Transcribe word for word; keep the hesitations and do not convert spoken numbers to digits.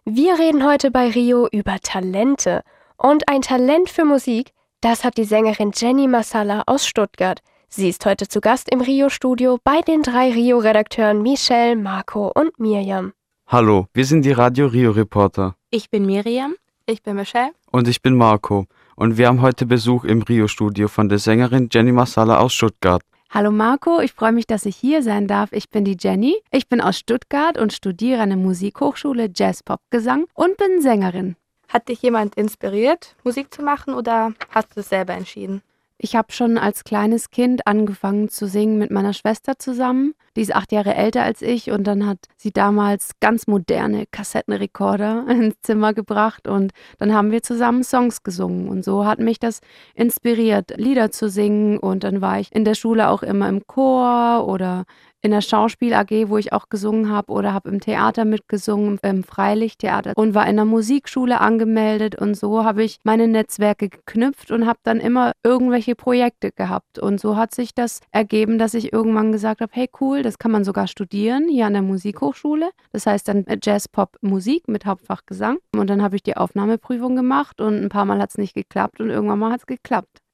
Wir reden heute bei Rio über Talente. Und ein Talent für Musik, das hat die Sängerin Jenny Marsala aus Stuttgart. Sie ist heute zu Gast im Rio-Studio bei den drei Rio-Redakteuren Michelle, Marco und Mirjam. Hallo, wir sind die Radio Rio-Reporter. Ich bin Mirjam. Ich bin Michelle. Und ich bin Marco. Und wir haben heute Besuch im Rio-Studio von der Sängerin Jenny Marsala aus Stuttgart. Hallo Marco, ich freue mich, dass ich hier sein darf. Ich bin die Jenny. Ich bin aus Stuttgart und studiere an der Musikhochschule Jazz-Pop-Gesang und bin Sängerin. Hat dich jemand inspiriert, Musik zu machen, oder hast du es selber entschieden? Ich habe schon als kleines Kind angefangen zu singen mit meiner Schwester zusammen. Die ist acht Jahre älter als ich und dann hat sie damals ganz moderne Kassettenrekorder ins Zimmer gebracht und dann haben wir zusammen Songs gesungen und so hat mich das inspiriert, Lieder zu singen und dann war ich in der Schule auch immer im Chor oder in der Schauspiel-A G, wo ich auch gesungen habe oder habe im Theater mitgesungen, im Freilichttheater und war in der Musikschule angemeldet und so habe ich meine Netzwerke geknüpft und habe dann immer irgendwelche Projekte gehabt und so hat sich das ergeben, dass ich irgendwann gesagt habe, hey cool, das kann man sogar studieren hier an der Musikhochschule. Das heißt dann Jazz-Pop-Musik mit Hauptfach Gesang und dann habe ich die Aufnahmeprüfung gemacht und ein paar Mal hat es nicht geklappt und irgendwann mal hat es geklappt.